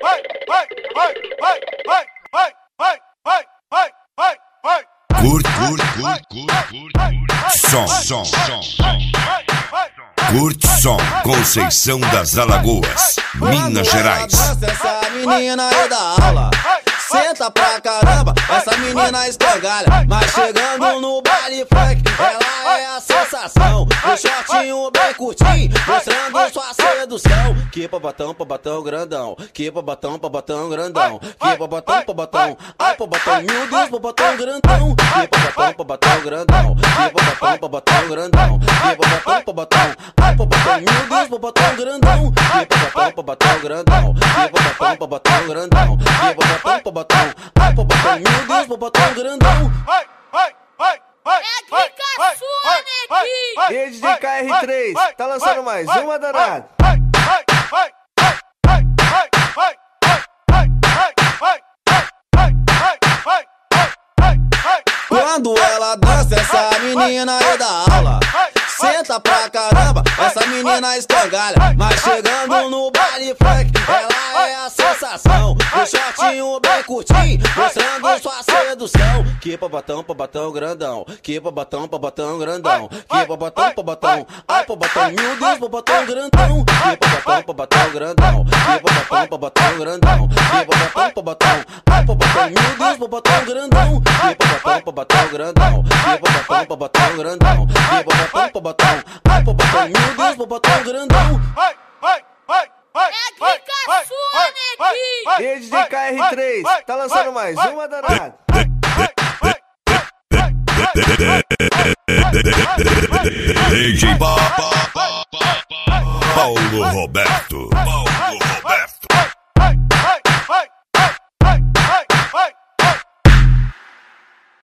Curte som, Conceição das Alagoas, Minas Gerais. Essa menina é da aula, senta pra caramba, essa menina escangalha. Mas chegando no baile funk, ela é a sensação. O shortinho bem curtinho, mostrando sua sedução. Que pra batão grandão, que pra batão grandão, que pra batão, ai pra batão, meu Deus, pra batão grandão. Que pra batão grandão, que pra batão grandão, que pra batão, ai pra batão, meu Deus, pra batão grandão. Que pra batão grandão, que pra batão grandão, que pra batão, ai pra batão, meu Deus, pra batão grandão. É que sua, neguinho! Rede de KR3, tá lançando mais uma danada. Quando ela dança, essa menina é da aula, senta pra caramba, essa menina escangalha. Mas chegando no baile funk, ela é a sensação. O shortinho bem curtinho, mostrando sua sedução. Que pra batão grandão, que pra batão grandão, que pra batão, ai pra batão, meu Deus, pra batão grandão. Que pra batão grandão, que pra batão grandão, que pra batão, ai pra batão, meu Deus, pra batão grandão. Que pra batão grandão, que pra batão grandão, que pra batão, ai pra batão, meu Deus, pra batão grandão. É que sua, neguinho! Rede de KR3, tá lançando mais uma danada. DJ Paulo Roberto.